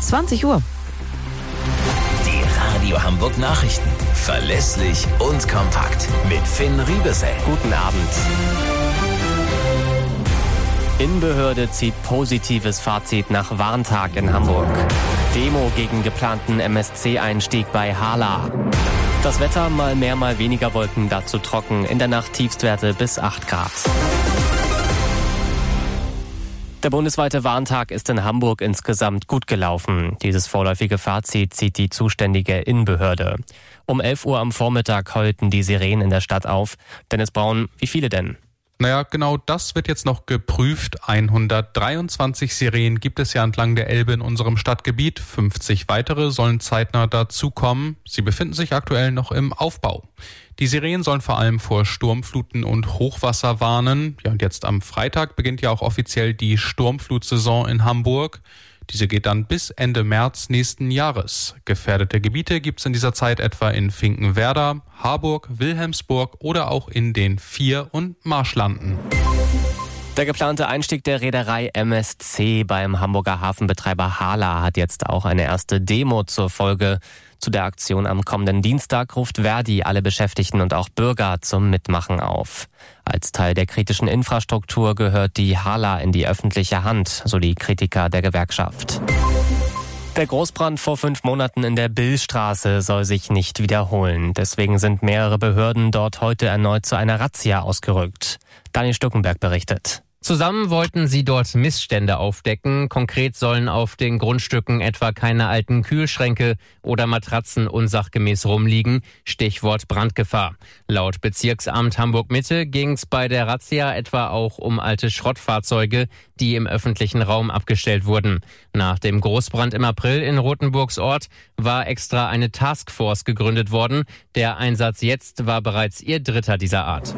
20 Uhr. Die Radio Hamburg Nachrichten. Verlässlich und kompakt. Mit Finn Riebesell. Guten Abend. Innenbehörde zieht positives Fazit nach Warntag in Hamburg. Demo gegen geplanten MSC-Einstieg bei Hala. Das Wetter mal mehr, mal weniger Wolken, dazu trocken. In der Nacht Tiefstwerte bis 8 Grad. Der bundesweite Warntag ist in Hamburg insgesamt gut gelaufen. Dieses vorläufige Fazit zieht die zuständige Innenbehörde. Um 11 Uhr am Vormittag heulten die Sirenen in der Stadt auf. Dennis Braun, wie viele denn? Naja, genau das wird jetzt noch geprüft. 123 Sirenen gibt es ja entlang der Elbe in unserem Stadtgebiet. 50 weitere sollen zeitnah dazukommen. Sie befinden sich aktuell noch im Aufbau. Die Sirenen sollen vor allem vor Sturmfluten und Hochwasser warnen. Ja, und jetzt am Freitag beginnt ja auch offiziell die Sturmflutsaison in Hamburg. Diese geht dann bis Ende März nächsten Jahres. Gefährdete Gebiete gibt es in dieser Zeit etwa in Finkenwerder, Harburg, Wilhelmsburg oder auch in den Vier- und Marschlanden. Der geplante Einstieg der Reederei MSC beim Hamburger Hafenbetreiber Hala hat jetzt auch eine erste Demo zur Folge. Zu der Aktion am kommenden Dienstag ruft Verdi alle Beschäftigten und auch Bürger zum Mitmachen auf. Als Teil der kritischen Infrastruktur gehört die Hala in die öffentliche Hand, so die Kritiker der Gewerkschaft. Der Großbrand vor 5 Monaten in der Billstraße soll sich nicht wiederholen. Deswegen sind mehrere Behörden dort heute erneut zu einer Razzia ausgerückt. Daniel Stuckenberg berichtet. Zusammen wollten sie dort Missstände aufdecken. Konkret sollen auf den Grundstücken etwa keine alten Kühlschränke oder Matratzen unsachgemäß rumliegen. Stichwort Brandgefahr. Laut Bezirksamt Hamburg-Mitte ging es bei der Razzia etwa auch um alte Schrottfahrzeuge, die im öffentlichen Raum abgestellt wurden. Nach dem Großbrand im April in Rothenburgs Ort war extra eine Taskforce gegründet worden. Der Einsatz jetzt war bereits ihr 3. dieser Art.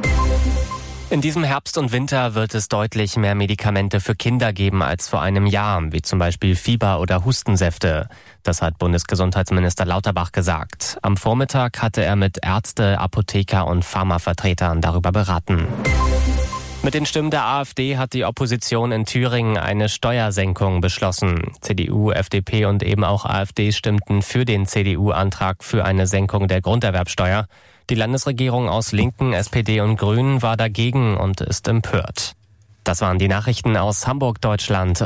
In diesem Herbst und Winter wird es deutlich mehr Medikamente für Kinder geben als vor einem Jahr, wie zum Beispiel Fieber- oder Hustensäfte. Das hat Bundesgesundheitsminister Lauterbach gesagt. Am Vormittag hatte er mit Ärzte, Apotheker und Pharmavertretern darüber beraten. Mit den Stimmen der AfD hat die Opposition in Thüringen eine Steuersenkung beschlossen. CDU, FDP und eben auch AfD stimmten für den CDU-Antrag für eine Senkung der Grunderwerbsteuer. Die Landesregierung aus Linken, SPD und Grünen war dagegen und ist empört. Das waren die Nachrichten aus Hamburg, Deutschland.